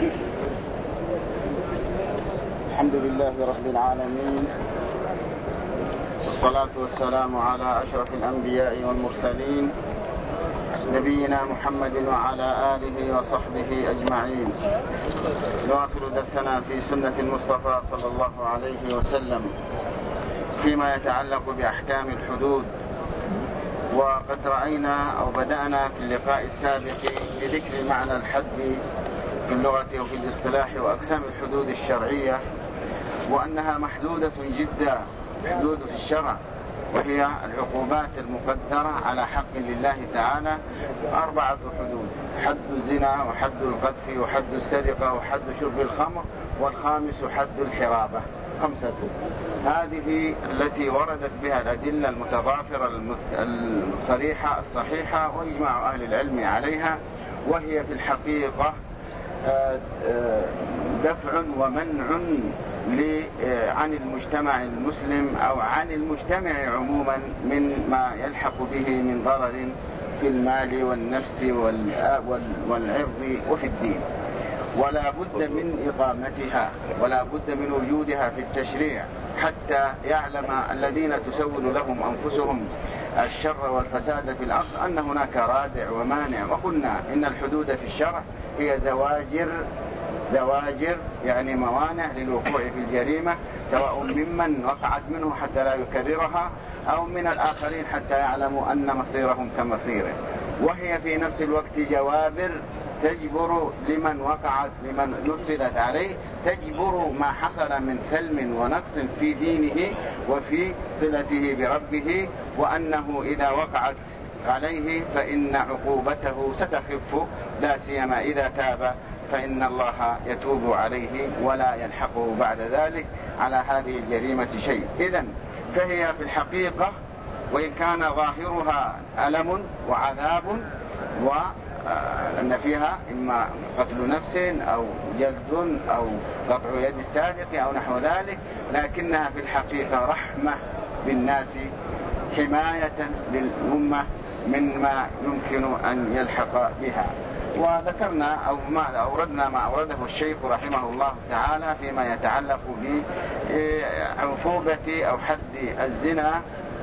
الحمد لله رب العالمين، والصلاة والسلام على أشرف الأنبياء والمرسلين نبينا محمد وعلى آله وصحبه أجمعين. نواصل درسنا في سنة المصطفى صلى الله عليه وسلم فيما يتعلق بأحكام الحدود. وقد رأينا أو بدأنا في اللقاء السابق بذكر معنى الحد في اللغة وفي الاصطلاح وأقسام الحدود الشرعية، وأنها محدودة جدا، حدود في الشرع، وهي العقوبات المقدرة على حق لله تعالى 4 حدود: حد الزنا، وحد القذف، وحد السرقة، وحد شرب الخمر، والخامس حد الحرابة. 5. هذه التي وردت بها الأدلة المتضافرة الصريحة الصحيحة وإجماع أهل العلم عليها، وهي في الحقيقة دفع ومنع عن المجتمع المسلم أو عن المجتمع عموما من ما يلحق به من ضرر في المال والنفس والعرض وفي الدين، ولا بد من إقامتها ولا بد من وجودها في التشريع حتى يعلم الذين تسول لهم أنفسهم الشر والفساد في الأرض أن هناك رادع ومانع. وقلنا إن الحدود في الشرع هي زواجر يعني موانع للوقوع في الجريمة، سواء ممن وقعت منه حتى لا يكررها أو من الآخرين حتى يعلموا أن مصيرهم كمصيره. وهي في نفس الوقت جوابر تجبر لمن نفذت عليه، تجبر ما حصل من ثلم ونقص في دينه وفي صلته بربه، وأنه إذا وقعت عليه فإن عقوبته ستخف، لا سيما إذا تاب فإن الله يتوب عليه ولا يلحقه بعد ذلك على هذه الجريمة شيء. إذن فهي في الحقيقة وإن كان ظاهرها ألم وعذاب وأن فيها إما قتل نفس أو جلد أو قطع يد السارق أو نحو ذلك، لكنها في الحقيقة رحمة بالناس، حماية للأمة مما يمكن أن يلحق بها. وذكرنا أو ما أوردنا ما أورده الشيخ رحمه الله تعالى فيما يتعلق بعقوبة أو حد الزنا،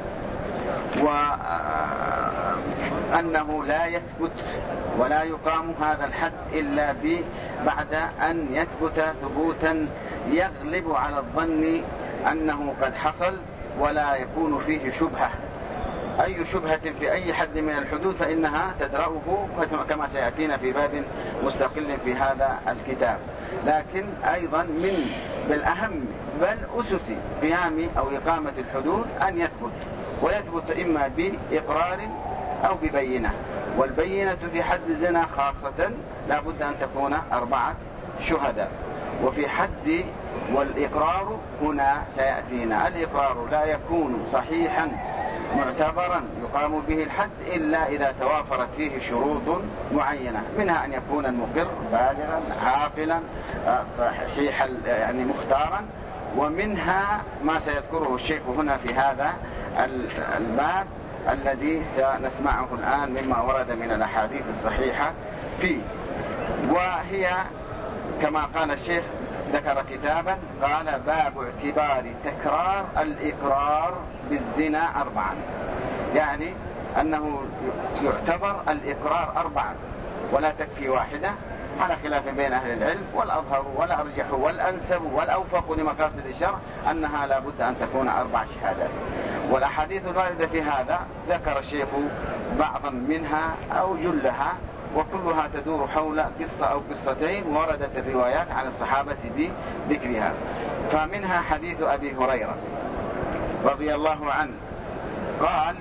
وأنه لا يثبت ولا يقام هذا الحد إلا بعد أن يثبت ثبوتا يغلب على الظن أنه قد حصل ولا يكون فيه شبهة. أي شبهة في أي حد من الحدود فإنها تدرأه كما سيأتينا في باب مستقل في هذا الكتاب. لكن أيضا بالأهم بل أسس قيام أو إقامة الحدود أن يثبت، ويثبت إما بإقرار أو ببينة، والبينة في حد الزنا خاصة لا بد أن تكون 4 شهداء. وفي حد والإقرار هنا سيأتينا الإقرار لا يكون صحيحا معتبرا يقام به الحد إلا إذا توافرت فيه شروط معينة، منها أن يكون المقر بالغا عاقلا صحيحا يعني مختارا، ومنها ما سيذكره الشيخ هنا في هذا الباب الذي سنسمعه الآن مما ورد من الأحاديث الصحيحة فيه. وهي كما قال الشيخ ذكر كتابا قال: باب اعتبار تكرار الإقرار بالزنا 4، يعني أنه يعتبر الإقرار 4 ولا تكفي واحدة، على خلاف بين أهل العلم، والأظهر والأرجح والأنسب والأوفق لمقاصد الشرع أنها لا بد أن تكون 4 شهادات. والأحاديث الواردة في هذا ذكر الشيخ بعضا منها أو جلها، وكلها تدور حول قصة أو قصتين وردت الروايات عن الصحابة بذكرها. فمنها حديث أبي هريرة رضي الله عنه قال: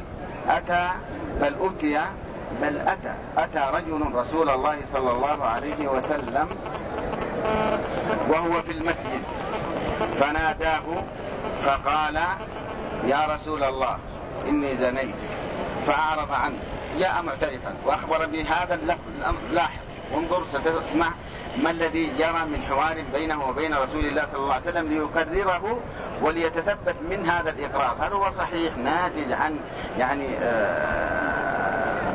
أتى رجل رسول الله صلى الله عليه وسلم وهو في المسجد فناداه فقال: يا رسول الله إني زنيت، فأعرض عنه، جاء معترفا وأخبر بهذا اللاحق. وانظر ستسمع ما الذي جرى من حوار بينه وبين رسول الله صلى الله عليه وسلم ليكرره وليتثبت من هذا الإقرار هل هو صحيح ناتج عن يعني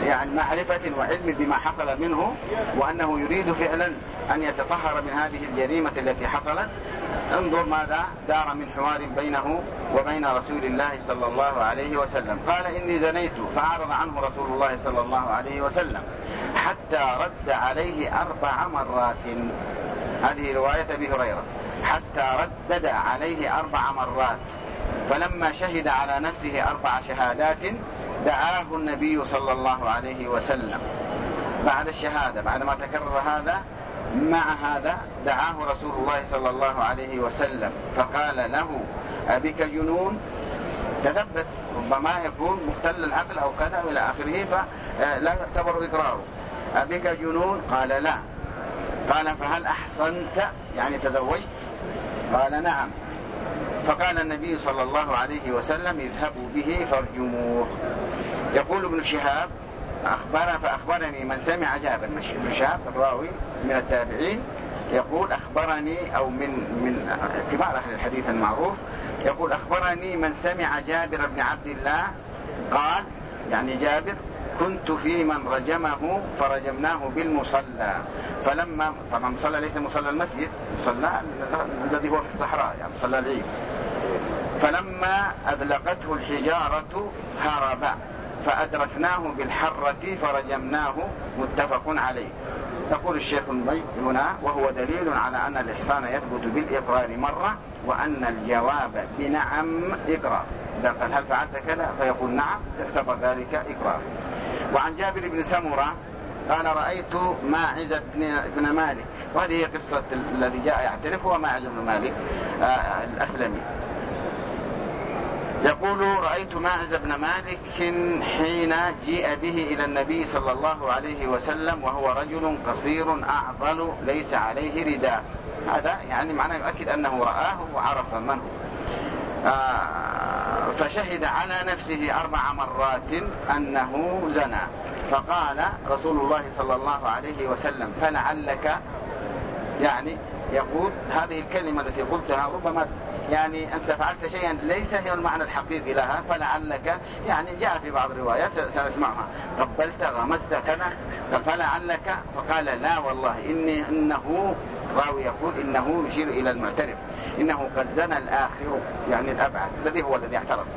يعني معرفة وعلم بما حصل منه، وأنه يريد فعلا أن يتطهر من هذه الجريمة التي حصلت. انظر ماذا دار من حوار بينه وبين رسول الله صلى الله عليه وسلم. قال إني زنيت، فأعرض عنه رسول الله صلى الله عليه وسلم حتى رد عليه 4 مرات. هذه رواية أبي هريرة، حتى ردد عليه 4 مرات. فلما شهد على نفسه 4 شهادات دعاه النبي صلى الله عليه وسلم بعد الشهادة، بعدما تكرر هذا مع هذا دعاه رسول الله صلى الله عليه وسلم فقال له أبك جنون؟ تثبت، ربما يكون مختل العقل أو كذا إلى آخره، فلا يعتبر إقراره. أبك جنون؟ قال لا. قال فهل أحصنت؟ يعني تزوجت؟ قال نعم. فقال النبي صلى الله عليه وسلم اذهبوا به فارجموه. يقول ابن شهاب فأخبرني من سمع جابر. ابن شهاب الراوي من التابعين يقول أخبرني، أو من كبار أهل الحديث المعروف، يقول أخبرني من سمع جابر بن عبد الله قال، يعني جابر، كنت في من رجمه فرجمناه بالمصلى. فلما، طبعا مصلى ليس مصلى المسجد، مصلى الذي هو في الصحراء، يعني مصلى العيد. فلما أذلقته الحجارة هرب فأدركناه بالحرة فرجمناه، متفق عليه. يقول الشيخ المجد هنا وهو دليل على أن الإحصان يثبت بالإقرار مرة، وأن الجواب بنعم إقرار. إذا قال هل فعلت كذا فيقول نعم، يعتبر ذلك إقرار. وعن جابر بن سمرة قال رأيت ماعز بن مالك، وهذه هي قصة الذي جاء يعترف، هو ماعز بن مالك الأسلمي. يقول رأيت ماعز بن مالك حين جيء به إلى النبي صلى الله عليه وسلم وهو رجل قصير أعضل ليس عليه رداء. هذا يعني معناه يؤكد أنه رآه وعرف من هو. فشهد على نفسه 4 مرات أنه زنى. فقال رسول الله صلى الله عليه وسلم فلعلك، يعني يقول هذه الكلمة التي قلتها ربما يعني أنت فعلت شيئا ليس هي المعنى الحقيقي لها، فلعلك يعني جاء في بعض الروايات سنسمعها، قبلت غمست كذا، فلعلك. فقال لا والله إنه راوي يقول إنه يشير إلى المعترف، إنه قد زنى الآخر، يعني الأبعد الذي هو الذي اعترف.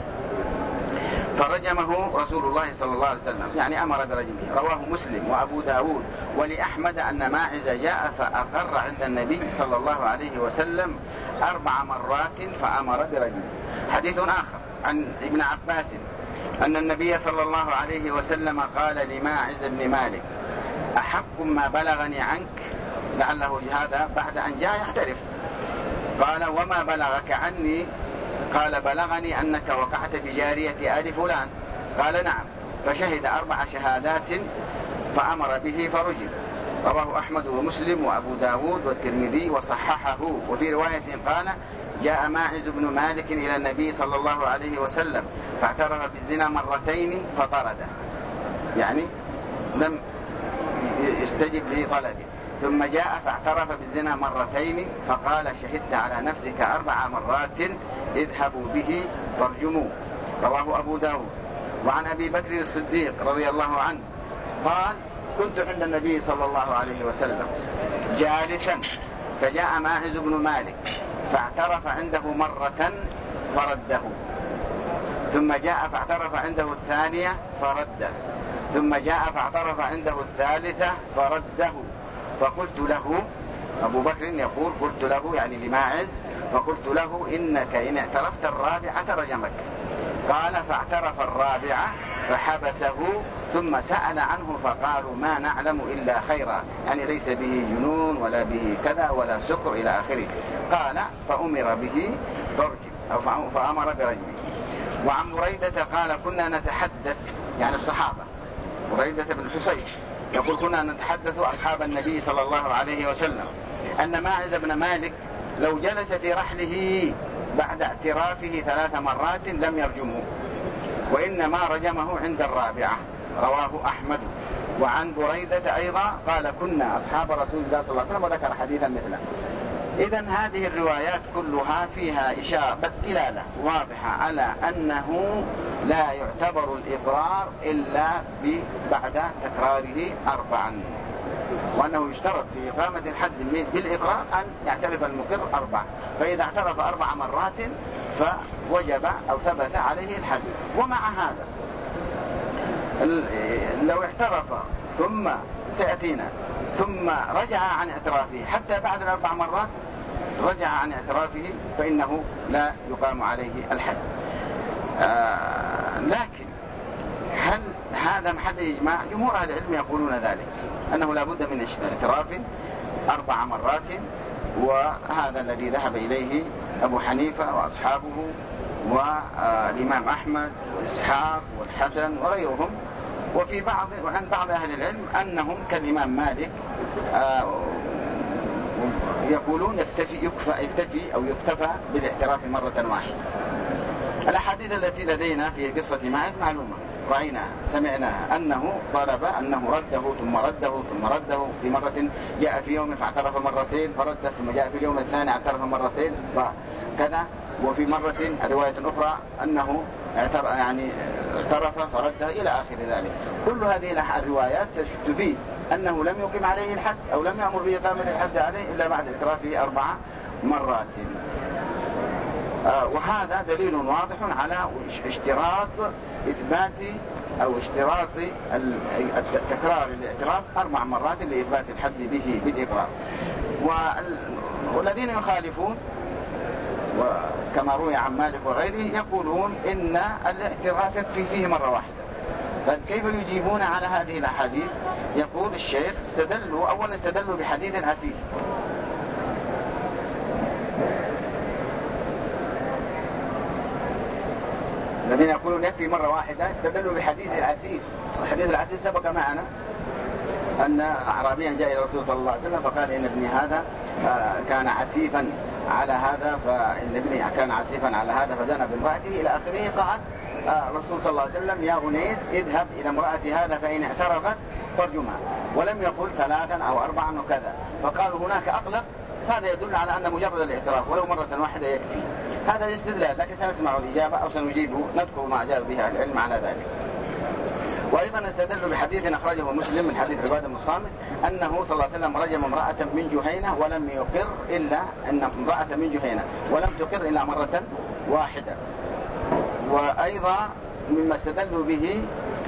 فرجمه رسول الله صلى الله عليه وسلم، يعني أمر برجمه. رواه مسلم وأبو داود ولأحمد أن ماعز جاء فأقر عند النبي صلى الله عليه وسلم 4 مرات فأمر برجمه. حديث آخر عن ابن عباس أن النبي صلى الله عليه وسلم قال لماعز بن مالك أحق ما بلغني عنك، لعله هذا بعد أن جاء يعترف. قال وما بلغك عني؟ قال بلغني أنك وقعت بجارية آل فلان. قال نعم. فشهد 4 شهادات فأمر به فرجم. رواه أحمد ومسلم وأبو داود والترمذي وصححه. وفي رواية قال جاء ماعز بن مالك إلى النبي صلى الله عليه وسلم فاعترف بالزنا 2 مرتين فطرده، يعني لم يستجب لطلبه. ثم جاء فاعترف بالزنا 2 مرتين فقال شهدت على نفسك 4 مرات اذهبوا به فارجموه. رواه أبو داود. وعن أبي بكر الصديق رضي الله عنه قال كنت عند النبي صلى الله عليه وسلم جالسا فجاء ماعز بن مالك فاعترف عنده 1 مرة فرده، ثم جاء فاعترف عنده 2 فرده، ثم جاء فاعترف عنده 3 فرده. فقلت له، أبو بكر يقول قلت له يعني لماعز، فقلت له إنك إن اعترفت 4 رجمك. قال فاعترف 4 فحبسه ثم سأل عنه فقالوا ما نعلم إلا خيرا، يعني ليس به جنون ولا به كذا ولا سكر إلى آخره. قال فأمر به برجم أو فأمر برجمه. وعن بريدة قال كنا نتحدث، يعني الصحابة، بريدة بن حصين يقول كنا نتحدث أصحاب النبي صلى الله عليه وسلم أن ماعز بن مالك لو جلس في رحله بعد اعترافه 3 مرات لم يرجمه، وإنما رجمه عند 4. رواه أحمد. وعن بريدة أيضا قال كنا أصحاب رسول الله صلى الله عليه وسلم، وذكر حديثا مثله. إذن هذه الروايات كلها فيها إشارة دلالة واضحة على أنه لا يعتبر الإقرار إلا بعد تكراره 4، وأنه يشترط في إقامة الحد بالإقرار أن يعترف المقر 4، فإذا اعترف 4 مرات فوجب أو ثبت عليه الحد. ومع هذا لو اعترف ثم سيأتينا ثم رجع عن اعترافه حتى بعد 4 مرات رجع عن اعترافه فإنه لا يقام عليه الحد. لكن هل هذا محل إجماع؟ جمهور أهل العلم يقولون ذلك، أنه لا بد من اعتراف 4 مرات، وهذا الذي ذهب إليه أبو حنيفة وأصحابه والإمام أحمد وإسحاق والحسن وغيرهم. وفي وعن بعض أهل العلم أنهم كالإمام مالك يقولون يكتفي أو يكتفى بالاعتراف مرة واحدة. الأحاديث التي لدينا في قصة ماعز معلومة، رأينا سمعناها أنه طلب أنه رده ثم رده ثم رده، في مرة جاء في يوم فاعترف مرتين فرده، ثم جاء في اليوم الثاني اعترف مرتين فكذا، وفي مرة رواية أخرى أنه اعترف فرده إلى آخر ذلك. كل هذه الروايات تفيد أنه لم يقم عليه الحد أو لم يأمر بإقامة الحد عليه إلا بعد اعترافه 4 مرات. وهذا دليل واضح على اشتراط إثبات أو اشتراط تكرار الاعتراف 4 مرات لإثبات الحد به بالإقرار. والذين يخالفون وكما روي عن مالك وغيره يقولون إن الاعتراف يكفي فيه مرة واحدة. فكيف يجيبون على هذه الأحاديث؟ يقول الشيخ أولا استدلوا بحديث عسير، الذين يقولون يكفي مرة واحدة استدلوا بحديث العسير. وحديث العسير سبق معنا أن أعرابيا جاء إلى الرسول صلى الله عليه وسلم فقال إن ابني هذا كان عسيفا على هذا، فإن ابني كان عسيفا على هذا فزنى بامرأته إلى آخره. قال الرسول صلى الله عليه وسلم يا أنيس اذهب إلى امرأة هذا فإن اعترفت فارجمها، ولم يقل 3 أو 4 وكذا. فقالوا هناك أطلق، هذا يدل على أن مجرد الاعتراف ولو مرة واحدة يكفي. هذا الاستدلال، لكن سنسمع الإجابة أو سنجيبه، نذكر ما جاء به العلم على ذلك. وأيضا استدلوا بحديث أخرجه مسلم من حديث عبادة بن الصامت أنه صلى الله عليه وسلم رجم امرأة من جهينة ولم يقر إلا أن امرأة من جهينة ولم تقر إلا مرة واحدة. وأيضا مما استدلوا به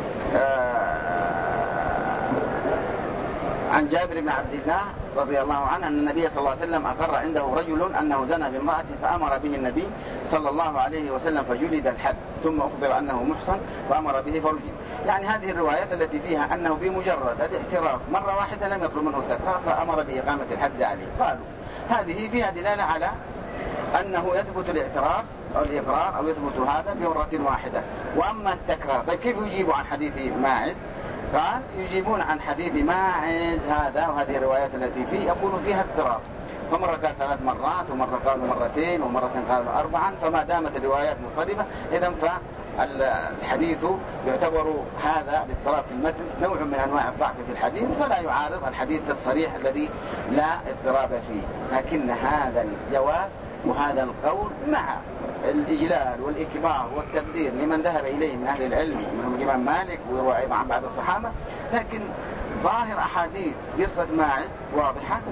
عن جابر بن عبد الله رضي الله عنه أن النبي صلى الله عليه وسلم أقر عنده رجل أنه زنى بامرأة فأمر به النبي صلى الله عليه وسلم فجلد الحد، ثم أخبر أنه محصن فأمر به فرجم. يعني هذه الروايات التي فيها أنه بمجرد الاعتراف مرة واحدة لم يطلب منه التكرار فأمر بإقامة الحد عليه، قالوا هذه فيها دلالة على أنه يثبت الاعتراف أو الإقرار أو يثبت هذا بمرة واحدة. وأما التكرار كيف يجيب عن حديث ماعز؟ قال يجيبون عن حديث ماعز هذا وهذه الروايات التي فيه يقول فيها اضطراب، فمرة قال 3 مرات ومرة قالوا 2 ومرة قالوا 4، فما دامت الروايات مضطربة إذن فالحديث يعتبر هذا الاضطراب في المتن نوع من أنواع الضعف في الحديث، فلا يعارض الحديث الصريح الذي لا اضطراب فيه. لكن هذا الجواب وهذا القول مع الإجلال والإكبار والتقدير لمن ذهب إليه من أهل العلم منهم الإمام مالك ويروى أيضا عن بعض الصحابة، لكن ظاهر أحاديث قصة ماعز واضحة،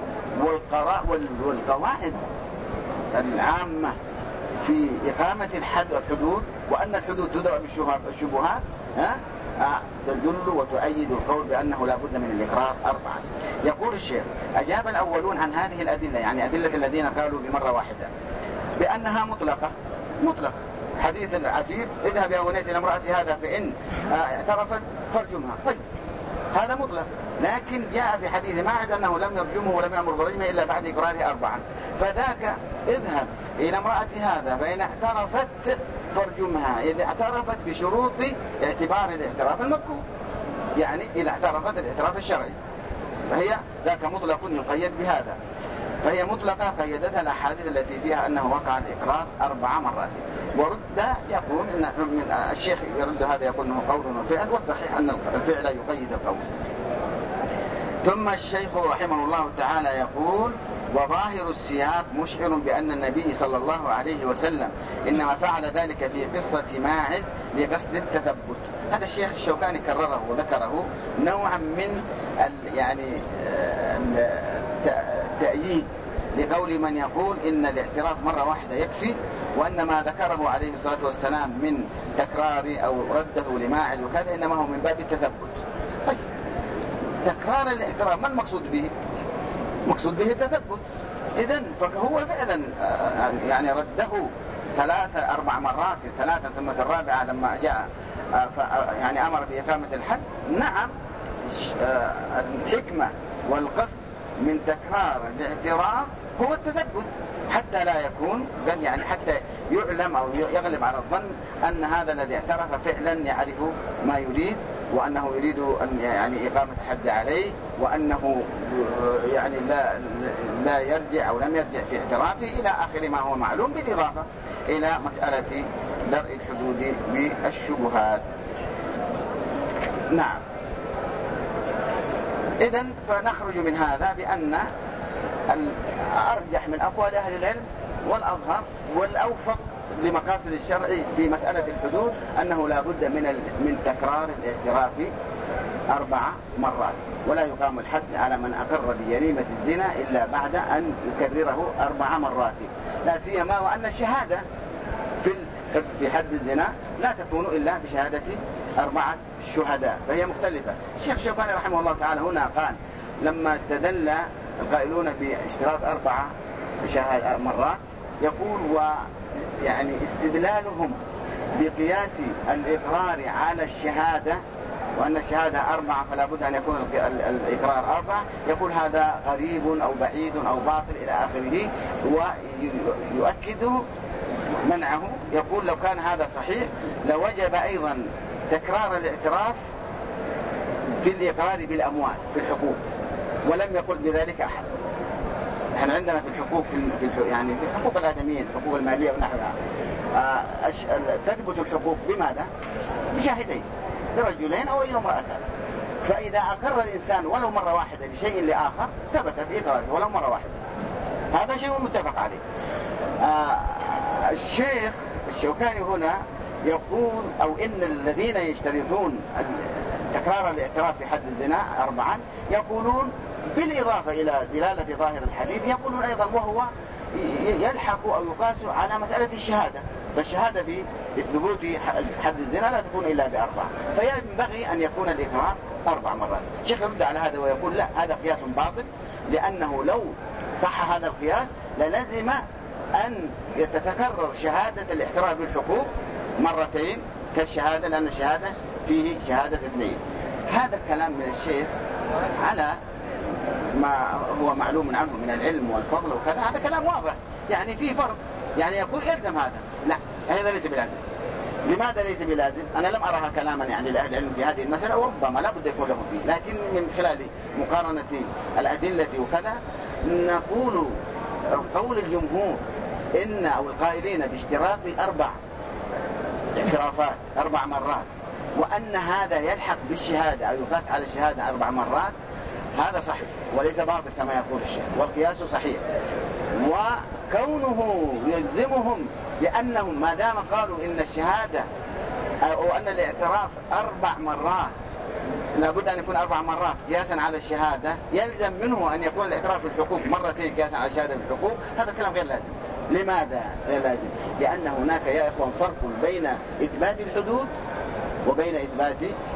والقواعد العامة في إقامة الحد والحدود وأن الحدود تدرى بالشبهات تدل وتؤيد القول بأنه لا بد من الإقرار 4. يقول الشيخ أجاب الأولون عن هذه الأدلة، يعني أدلة الذين قالوا بمرة واحدة، بأنها مطلقة حديث العسير اذهب يا أنيس إلى امرأة هذا فإن اعترفت فارجمها، طيب هذا مطلق. لكن جاء في حديث ماعز أنه لم يرجمه ولم يأمر برجمه إلا بعد إقراره 4، فذاك اذهب إلى امرأة هذا فإن اعترفت فارجمها، إذا اعترفت بشروط اعتبار الاعتراف المذكور، يعني إذا اعترفت الاعتراف الشرعي، فهي ذاك مطلق يقيد بهذا، فهي مطلقة قيدتها الأحاديث التي فيها أنه وقع الإقرار 4 مرات. ورد يقول إن الشيخ يرد هذا يقول أنه قول وفعل، والصحيح أن الفعل يقيد القول. ثم الشيخ رحمه الله تعالى يقول: وظاهر السياق مشعر بأن النبي صلى الله عليه وسلم إنما فعل ذلك في قصة ماعز لقصد التثبت. هذا الشيخ الشوكاني كرره وذكره نوعا من تأييد لقول من يقول إن الاعتراف مرة واحدة يكفي، وأن ما ذكره عليه الصلاة والسلام من تكرار أو رده لماعز وكذا إنما هو من باب التثبت. طيب تكرار الاعتراف ما المقصود به؟ المقصود به التثبت. إذن فهو فعلا رده 3 4 مرات، 3 ثم الرابعة لما جاء أمر بإقامة الحد. نعم، الحكمة والقصد من تكرار الاعتراف هو التثبت، حتى لا يكون حتى يعلم أو يغلب على الظن أن هذا الذي اعترف فعلا يعرف ما يريد، وأنه يريد أن إقامة الحد عليه، وأنه لا يرجع أو لم يرجع في اعترافه إلى آخر ما هو معلوم، بالإضافة إلى مسألة درء الحدود بالشبهات. نعم. إذن فنخرج من هذا بأن الأرجح من أقوال أهل العلم والأظهر والأوفق لمقاصد الشرع في مسألة الحدود أنه لا بد من تكرار الاعتراف 4 مرات، ولا يقام الحد على من أقر بجريمة الزنا إلا بعد أن يكرره 4 مرات، لا سيما وأن الشهادة في حد الزنا لا تكون إلا بشهادة 4 شهداء، فهي مختلفة. الشيخ الشوكاني رحمه الله تعالى هنا قال لما استدل القائلون باشتراط 4 مرات، يقول استدلالهم بقياس الإقرار على الشهادة، وأن الشهادة 4 فلا بد أن يكون الإقرار 4، يقول هذا غريب أو بعيد أو باطل إلى آخره، ويؤكد منعه. يقول لو كان هذا صحيح لوجب أيضا تكرار الاعتراف في الإقرار بالأموال في الحقوق، ولم يقل بذلك أحد. نحن عندنا في الحقوق في حقوق الآدميين، الحقوق المالية ونحوها، تثبت الحقوق بماذا؟ بشاهدين، برجلين أو امرأتان. فإذا أقر الإنسان ولو مرة واحدة بشيء لآخر ثبت في إقراره ولو مرة واحدة، هذا شيء متفق عليه. الشيخ الشوكاني هنا يقول أو إن الذين يشترطون تكرار الاعتراف في حد الزنا 4 يقولون بالإضافة إلى دلالة ظاهر الحديث، يقولون أيضا وهو يلحق أو يقاس على مسألة الشهادة، فالشهادة في ثبوت حد الزنا لا تكون إلا ب4، فينبغي أن يكون الإقرار 4 مرات. الشيخ يرد على هذا ويقول لا، هذا قياس باطل، لأنه لو صح هذا القياس للزم أن يتكرر شهادة الاعتراف بالحقوق 2 كالشهادة، لأن الشهادة فيه شهادة 2. هذا الكلام من الشيخ على ما هو معلوم عنه من العلم والفضل وكذا، هذا كلام واضح، فيه فرق، يقول يلزم هذا، لا هذا ليس بلازم. لماذا ليس بلازم؟ أنا لم أرها كلاما لأهل العلم في هذه المسألة، وربما لا بد يكون له فيه، لكن من خلال مقارنة الأدلة وكذا نقول قول الجمهور أو القائلين باشتراط 4 اعترافات 4 مرات، وأن هذا يلحق بالشهادة أو يقاس على الشهادة 4 مرات، هذا صحيح وليس باطل كما يقول الشيخ، والقياس صحيح. وكونه يلزمهم لأنهم ما دام قالوا إن الشهادة أو أن الاعتراف 4 مرات لابد أن يكون 4 مرات قياسا على الشهادة، يلزم منه أن يكون الاعتراف في الحقوق 2 قياسا على الشهادة في الحقوق، هذا كلام غير لازم. لماذا غير لازم؟ لأن هناك يا إخوان فرق بين إثبات الحدود وبين إثبات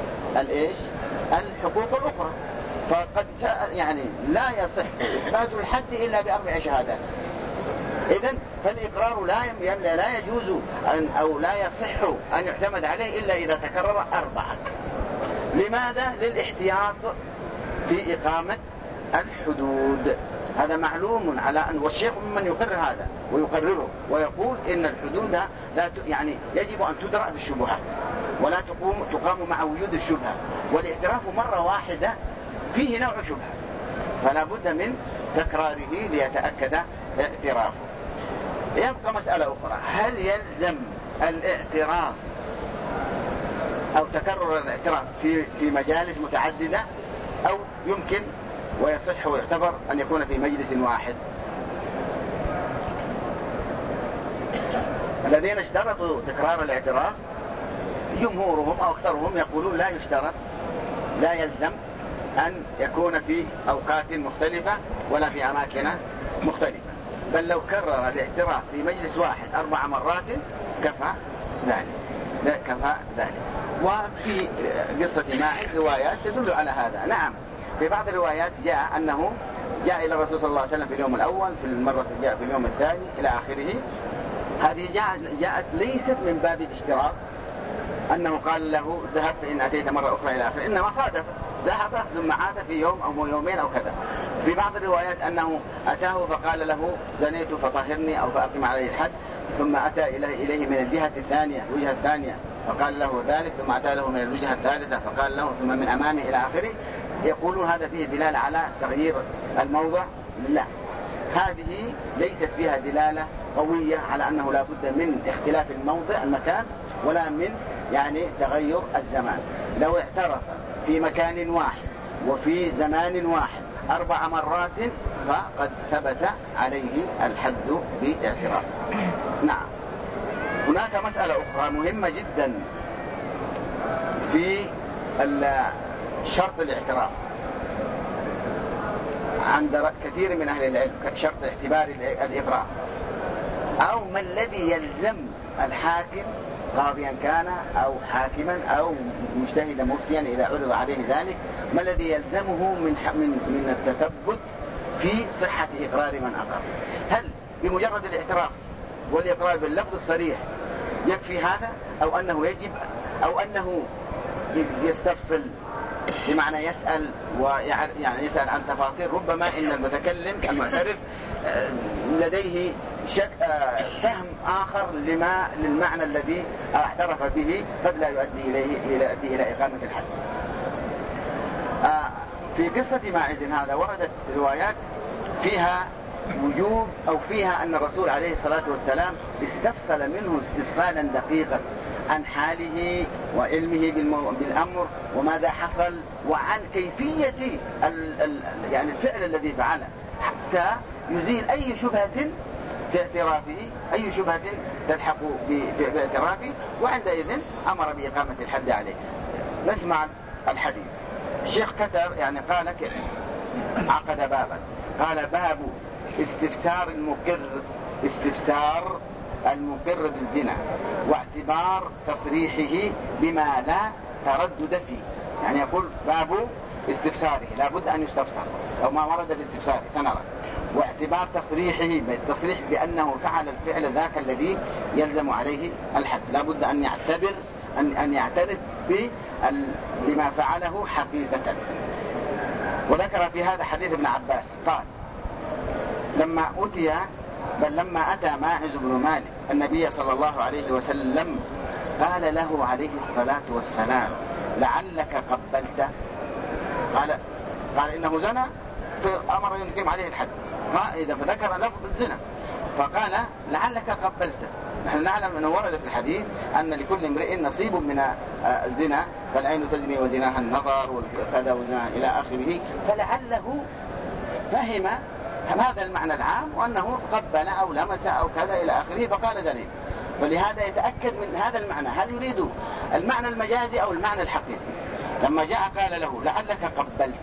الحقوق الأخرى. فقد لا يصح إثبات الحد إلا ب4 شهادات. إذن فالإقرار لا يجوز أو لا يصح أن يعتمد عليه إلا إذا تكرر 4. لماذا؟ للاحتياط في إقامة الحدود. هذا معلوم على أن، والشيخ ممن يقرر هذا ويقرره ويقول إن الحدود لا يجب أن تدرأ بالشبهات ولا تقام مع وجود الشبهة، والاعتراف مرة واحدة فيه نوع شبهة، فلا بد من تكراره ليتأكد اعترافه. يبقى مسألة أخرى، هل يلزم الاعتراف أو تكرر الاعتراف في مجالس متعددة، أو يمكن ويصح ويعتبر أن يكون في مجلس واحد. الذين اشترطوا تكرار الاعتراف جمهورهم أو أكثرهم يقولون لا يشترط، لا يلزم أن يكون في أوقات مختلفة ولا في أماكن مختلفة، بل لو كرر الاعتراف في مجلس واحد 4 مرات كفى ذلك. وفي قصة ماعز روايات تدل على هذا. نعم، في بعض الروايات جاء أنه جاء إلى الرسول صلى الله عليه وسلم في اليوم الأول، في المرة جاء في اليوم الثاني إلى آخره. هذه جاءت ليست من باب الاشتراط أنه قال له ذهب فإن أتيت مرة أخرى إلى آخره، إنما صادف ذهب ثم عاد في يوم أو يومين أو كذا. في بعض الروايات أنه أتاه فقال له زنيت فطهرني أو فأقم عليه الحد، ثم أتى إليه من الجهة الثانية الوجهة الثانية فقال له ذلك، ثم أتى له من الوجهة الثالثة فقال له، ثم من أمامه إلى آخره. يقولون هذا فيه دلالة على تغيير الموضع. لا، هذه ليست فيها دلالة قوية على أنه لا بد من اختلاف الموضع المكان ولا من تغير الزمان. لو اعترف في مكان واحد وفي زمان واحد 4 مرات فقد ثبت عليه الحد باعتراف. نعم. هناك مسألة أخرى مهمة جدا في شرط الاعتراف عند كثير من أهل العلم، شرط اعتبار الإقرار، أو ما الذي يلزم الحاكم قاضيا كان أو حاكما أو مجتهدا مفتيا إذا عرض عليه ذلك، ما الذي يلزمه من التثبت في صحة إقرار من أقر. هل بمجرد الاعتراف والإقرار باللفظ الصريح يكفي هذا، أو أنه يجب، أو أنه يستفصل بمعنى يسأل يسأل عن تفاصيل؟ ربما إن المتكلم المعترف لديه فهم آخر للمعنى الذي اعترف به قد لا يؤدي إلى إقامة الحد. في قصة ماعز هذا وردت روايات فيها وجوب أو فيها أن الرسول عليه الصلاة والسلام استفصل منه استفصالا دقيقا عن حاله وعلمه بالأمر وماذا حصل وعن كيفية الفعل الذي فعله، حتى يزيل أي شبهة في اعترافه، أي شبهة تلحق باعترافه، وعندئذ أمر بإقامة الحد عليه. نسمع الحديث. الشيخ كتب قال عقد بابا، قال باب استفسار المقر بالزنا واعتبار تصريحه بما لا تردد فيه. يقول باب استفساره، لا بد أن يستفسر أو ما ورد باستفساره سنرى، واعتبار تصريحه بالتصريح بأنه فعل الفعل ذاك الذي يلزم عليه الحد، لا بد أن يعترف بما فعله حقيقة. وذكر في هذا حديث ابن عباس قال لما أتى ماعز بن مالك النبي صلى الله عليه وسلم قال له عليه الصلاة والسلام لعلك قبلت، قال إنه زنى فأمر أن يقيم عليه الحد، فذكر لفظ الزنا فقال لعلك قبلت. نحن نعلم أنه ورد في الحديث أن لكل امرئ نصيب من الزنا، فالعين تزني وزناها النظر والكذا وزناها إلى آخره، فلعله فهم هذا المعنى العام وأنه قبل أو لمس أو كذا إلى آخره فقال زنيت. ولهذا يتأكد من هذا المعنى هل يريد المعنى المجازي أو المعنى الحقيقي. لما جاء قال له لعلك قبلت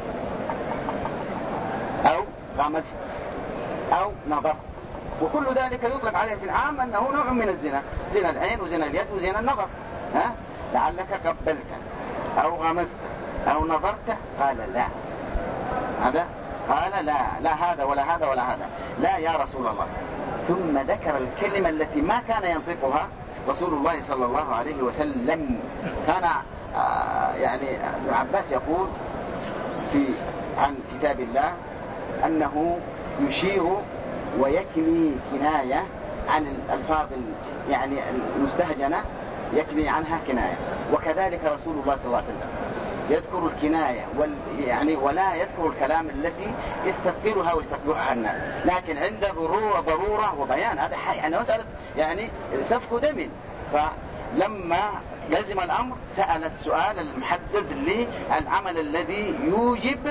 أو غمست أو نظرت، وكل ذلك يطلق عليه في العام أنه نوع من الزنا، زنا العين وزنا اليد وزنا النظر. لعلك قبلت أو غمست أو نظرت، قال لا، هذا قال لا هذا ولا هذا ولا هذا، لا يا رسول الله. ثم ذكر الكلمة التي ما كان ينطقها رسول الله صلى الله عليه وسلم. كان ابن عباس يقول عن كتاب الله أنه يشير ويكني كناية عن الألفاظ المستهجنة، يكني عنها كناية، وكذلك رسول الله صلى الله عليه وسلم يذكر الكناية ولا يذكر الكلام التي يستثقلها ويستقبحها الناس، لكن عند ضرورة وبيان هذا مسألة سفك دم. فلما لزم الأمر سأل السؤال المحدد للعمل الذي يوجب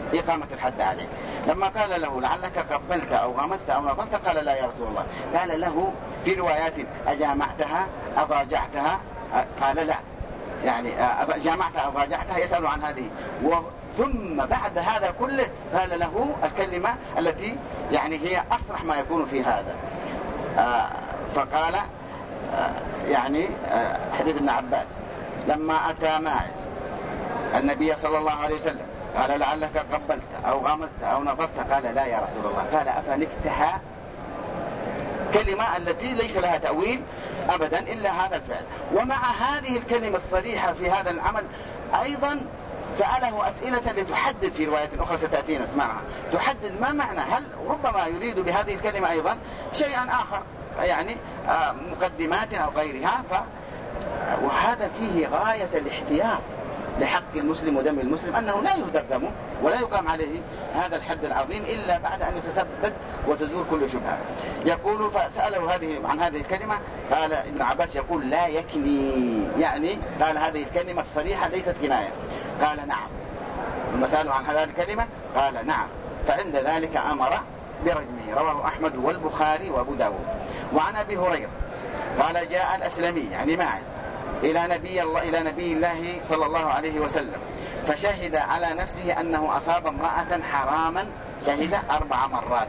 إقامة الحد عليه. لما قال له لعلك قبلت أو غمست أو نظرت قال لا يا رسول الله. قال له في روايات أجامعتها أضاجعتها؟ قال لا، يعني جامعتها أضاجعتها، يسأل عن هذه. ثم بعد هذا كله قال له الكلمة التي يعني هي أصرح ما يكون في هذا. فقال يعني حديث ابن عباس لما أتى ماعز النبي صلى الله عليه وسلم قال لعلك قبلت أو غمست أو نظرت؟ قال لا يا رسول الله. قال أفنكتها؟ كلمة التي ليس لها تأويل أبدا إلا هذا الفعل. ومع هذه الكلمة الصريحة في هذا العمل أيضا سأله أسئلة لتحدد في رواية أخرى ستأتينا اسمعها، تحدد ما معنى، هل ربما يريد بهذه الكلمة أيضا شيئا آخر، يعني مقدمات أو غيرها. وهذا فيه غاية الاحتياط لحق المسلم ودم المسلم، أنه لا يهدر دمه ولا يقام عليه هذا الحد العظيم إلا بعد أن يتثبت وتزول كل شبهة. يقول فسأله عن هذه الكلمة، قال ابن عباس يقول لا يكني، يعني قال هذه الكلمة الصريحة ليست كناية. قال نعم. ثم سأله عن هذه الكلمة قال نعم. فعند ذلك أمر برجمه. رواه أحمد والبخاري وأبو داود. وعن أبي هريرة قال جاء الأسلمي يعني ماعز إلى نبي الله صلى الله عليه وسلم فشهد على نفسه أنه أصاب امرأة حراما، شهد 4 مرات.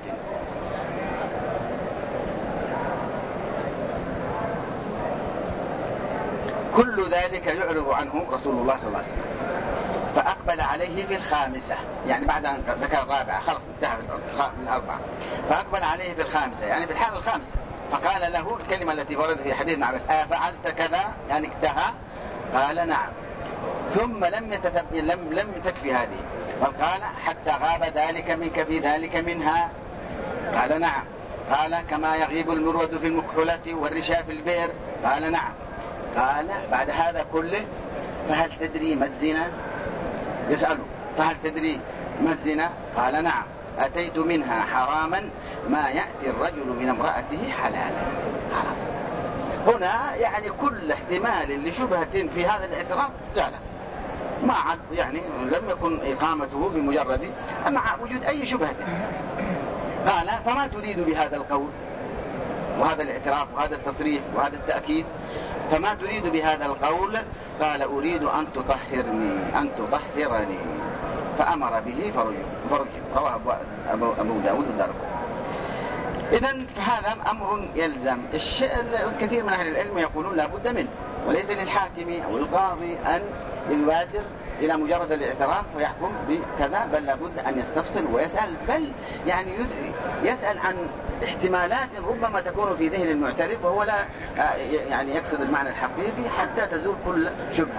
كل ذلك يعرض عنه رسول الله صلى الله عليه وسلم. فأقبل عليه في الخامسة، يعني بعد أن ذكر الرابعة خلص انتهى من 4، فأقبل عليه في الخامسة يعني في الحالة الخامسة. فقال له الكلمة التي وردت في حديث عباس أفعلت كذا يعني اكتهى؟ قال نعم. ثم لم تكفي هذه، فقال حتى غاب ذلك منك في ذلك منها؟ قال نعم. قال كما يغيب المرود في المكحلة والرشا في البئر؟ قال نعم. قال بعد هذا كله فهل تدري ما الزنا؟ يسأله فهل تدري ما الزنا؟ قال نعم. أتيت منها حراما ما يأتي الرجل من امرأته حلالا. خلاص هنا يعني كل احتمال لشبهة في هذا الاعتراف زال، ما عاد يعني لم يكن إقامته بمجرد مع وجود أي شبهة. قال فما تريد بهذا القول وهذا الاعتراف وهذا التصريح وهذا التأكيد؟ فما تريد بهذا القول؟ قال أريد أن تطهرني. فأمر به فرجم. رواه أبو داود الدارقطني. إذن فهذا أمر يلزم. الكثير من أهل العلم يقولون لا بد منه، وليس للحاكم أو القاضي أن يبادر إلى مجرد الاعتراف ويحكم بكذا، بل لابد أن يستفصل ويسأل، بل يعني يسأل عن احتمالات ربما تكون في ذهن المعترف وهو لا يعني يقصد المعنى الحقيقي حتى تزول كل شبهة.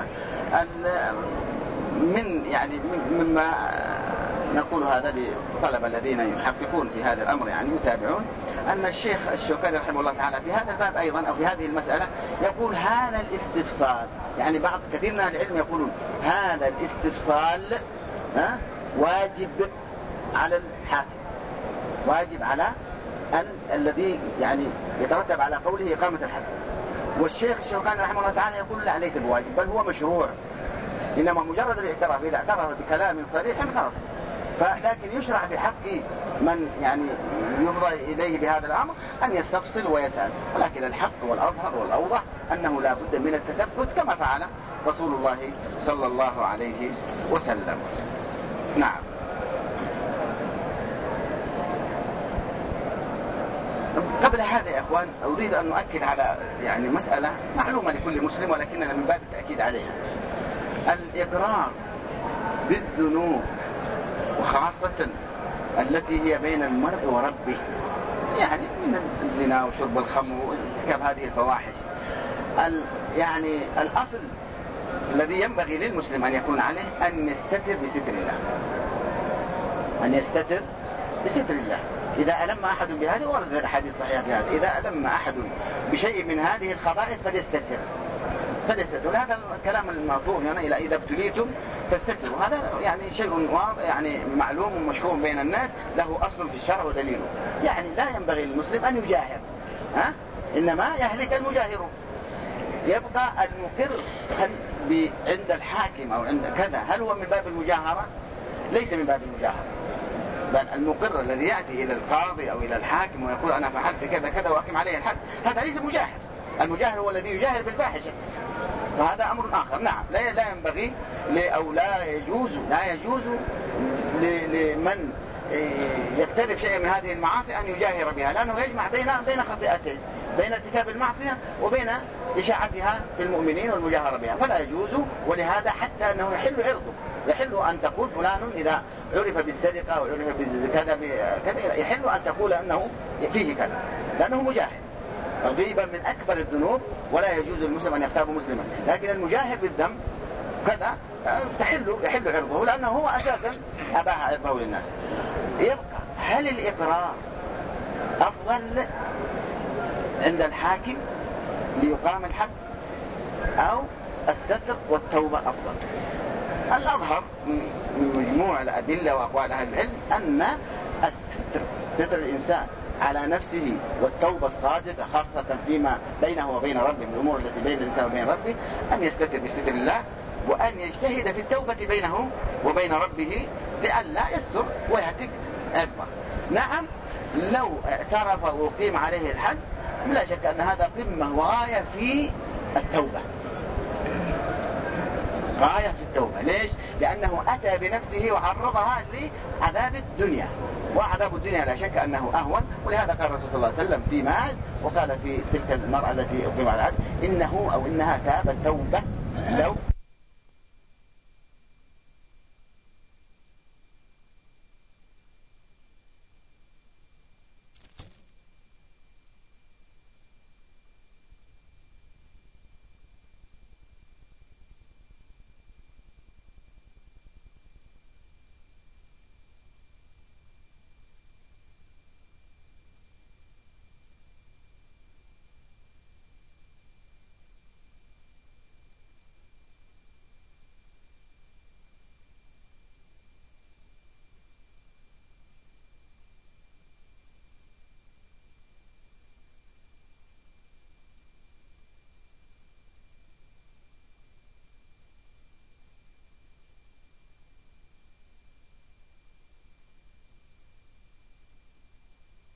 مما نقول هذا للطلبة الذين يحققون في هذا الأمر يعني يتابعون، أن الشيخ الشوكاني رحمه الله تعالى في هذا الباب أيضا أو في هذه المسألة يقول هذا الاستفصال، يعني كثير من العلم يقولون هذا الاستفصال واجب على الحاكم، واجب على الذي يعني يترتب على قوله إقامة الحد. والشيخ الشوكاني رحمه الله تعالى يقول لا ليس بواجب بل هو مشروع، إنما مجرد الاعتراف إذا اعترف بكلام صريح خلاص. لكن يشرع في حق من يعني يفضى إليه بهذا الأمر أن يستفصل ويسأل، ولكن الحق والأظهر والأوضح أنه لا بد من التثبت كما فعل رسول الله صلى الله عليه وسلم. نعم. قبل هذا يا أخوان أريد أن نؤكد على يعني مسألة معلومة لكل مسلم ولكننا من باب التأكيد عليها. الإقرار بالذنوب وخاصة التي هي بين المرء وربه، يعني من الزنا وشرب الخمر وارتكاب هذه الفواحش، يعني الأصل الذي ينبغي للمسلم أن يكون عليه أن يستتر بستر الله، أن يستتر بستر الله. إذا ألم أحد بهذا، ورد الحديث الصحيح بهذا، إذا ألم أحد بشيء من هذه الخبائث فليستتر. هذا الكلام المفهوم يعني إلى إذا ابتليتم فاستتروا، هذا يعني شيء واضح يعني معلوم ومشهور بين الناس، له أصل في الشرع ودليله. يعني لا ينبغي للمسلم أن يجاهر، إنما يهلك المجاهرون. يبقى المقر هل عند الحاكم أو عند كذا هل هو من باب المجاهرة ليس من باب المجاهرة، بل المقر الذي يأتي إلى القاضي أو إلى الحاكم ويقول أنا فعلت كذا كذا وأقيم عليه الحد، هذا ليس مجاهر. المجاهر هو الذي يجاهر بالفاحشة، فهذا أمر آخر. نعم، لا ينبغي أو لا يجوز لمن يقترف شيئا من هذه المعاصي أن يجاهر بها، لأنه يجمع بين خطيئتين، بين ارتكاب المعصية وبين إشاعتها في المؤمنين والمجاهرة بها، فلا يجوز. ولهذا حتى أنه يحل عرضه، يحل أن تقول فلان إذا عرف بالسرقة أو عرف بكذا يحل أن تقول أنه فيه كذا، لأنه مجاهر. الغيبة من أكبر الذنوب ولا يجوز للمسلم أن يغتاب مسلما، لكن المجاهر بالذنب كذا يحل عرضه، لأنه هو أساسا أباح عرضه للناس. يبقى هل الإقرار أفضل عند الحاكم ليقام الحد أو الستر والتوبة أفضل؟ الأظهر من مجموع الأدلة وأقوال أهل العلم أن ستر الإنسان على نفسه والتوبة الصادقة خاصة فيما بينه وبين ربه من الأمور التي بين الإنسان وبين ربه، أن يستتر بستر الله وأن يجتهد في التوبة بينه وبين ربه لئلا يستر ويهتك عرضه. نعم، لو اعترف وقيم عليه الحد لا شك أن هذا قمة وغاية في التوبة، غاية في التوبة. ليش؟ لأنه أتى بنفسه وعرضها لعذاب الدنيا، وعذاب الدنيا لا شك أنه أهون. ولهذا قال الرسول صلى الله عليه وسلم في ماعز وقال في تلك المرأة التي أقيم على الحد إنه أو إنها تابت توبة لو